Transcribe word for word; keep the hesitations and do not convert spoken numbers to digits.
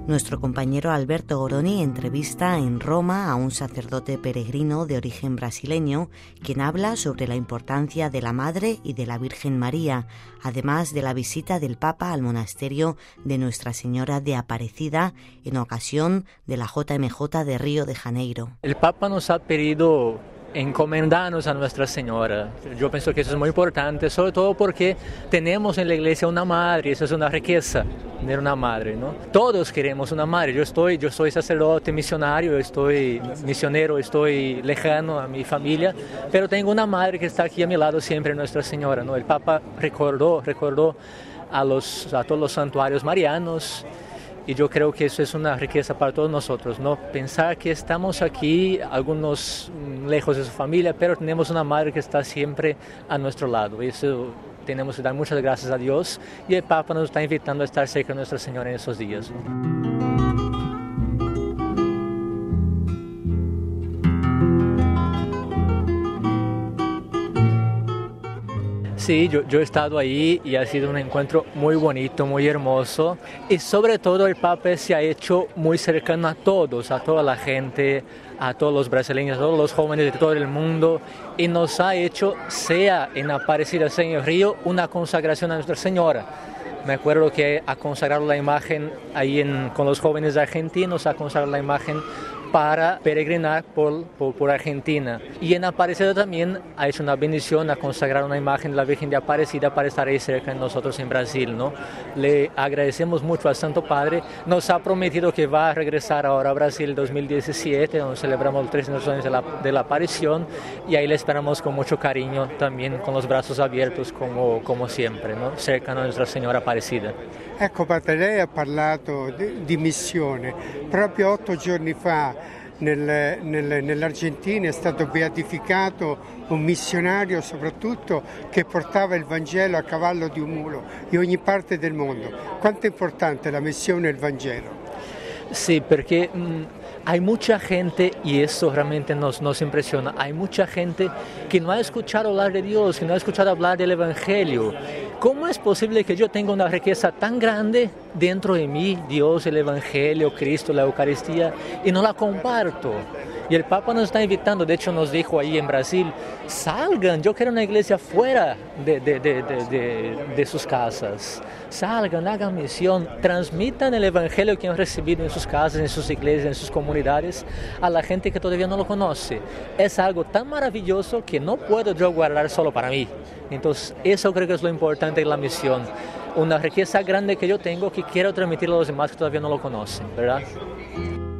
Nuestro compañero Alberto Goroni entrevista en Roma a un sacerdote peregrino de origen brasileño, quien habla sobre la importancia de la Madre y de la Virgen María, además de la visita del Papa al monasterio de Nuestra Señora de Aparecida en ocasión de la J M J de Río de Janeiro. El Papa nos ha pedido encomendarnos a Nuestra Señora. Yo pienso que eso es muy importante, sobre todo porque tenemos en la iglesia una madre, eso es una riqueza, tener una madre, ¿no? Todos queremos una madre. Yo estoy, yo soy sacerdote misionario, estoy misionero, estoy lejano a mi familia, pero tengo una madre que está aquí a mi lado siempre, Nuestra Señora, ¿no? El Papa recordó, recordó a, los, a todos los santuarios marianos. Y yo creo que eso es una riqueza para todos nosotros, ¿no? Pensar que estamos aquí, algunos lejos de su familia, pero tenemos una madre que está siempre a nuestro lado. Y eso tenemos que dar muchas gracias a Dios. Y el Papa nos está invitando a estar cerca de Nuestra Señora en esos días. Sí, yo, yo he estado ahí y ha sido un encuentro muy bonito, muy hermoso, y sobre todo el Papa se ha hecho muy cercano a todos, a toda la gente, a todos los brasileños, a todos los jóvenes de todo el mundo, y nos ha hecho, sea en Aparecida, sea en el Río, una consagración a Nuestra Señora. Me acuerdo que ha consagrado la imagen ahí en, con los jóvenes argentinos, ha consagrado la imagen para peregrinar por, por, por Argentina. Y en Aparecida también ha hecho una bendición a consagrar una imagen de la Virgen de Aparecida para estar ahí cerca de nosotros en Brasil, ¿no? Le agradecemos mucho al Santo Padre. Nos ha prometido que va a regresar ahora a Brasil en dos mil diecisiete, donde celebramos los trescientos años de la, de la aparición, y ahí le esperamos con mucho cariño, también con los brazos abiertos como, como siempre, ¿no? Cercano a Nuestra Señora Aparecida. Ecco padre, lei ha parlato di, di missione. Proprio otto giorni fa nel, nel, nell'Argentina è stato beatificato un missionario soprattutto che portava il Vangelo a cavallo di un mulo in ogni parte del mondo. Quanto è importante la missione e il Vangelo? Sí, porque mmm, hay mucha gente, y eso realmente nos, nos impresiona, hay mucha gente que no ha escuchado hablar de Dios, que no ha escuchado hablar del Evangelio. ¿Cómo es posible que yo tenga una riqueza tan grande dentro de mí, Dios, el Evangelio, Cristo, la Eucaristía, y no la comparto? Y el Papa nos está invitando, de hecho nos dijo ahí en Brasil, salgan, yo quiero una iglesia fuera de, de, de, de, de, de sus casas. Salgan, hagan misión, transmitan el Evangelio que han recibido en sus casas, en sus iglesias, en sus comunidades, a la gente que todavía no lo conoce. Es algo tan maravilloso que no puedo yo guardar solo para mí. Entonces, eso creo que es lo importante de la misión. Una riqueza grande que yo tengo que quiero transmitir a los demás que todavía no lo conocen, ¿verdad?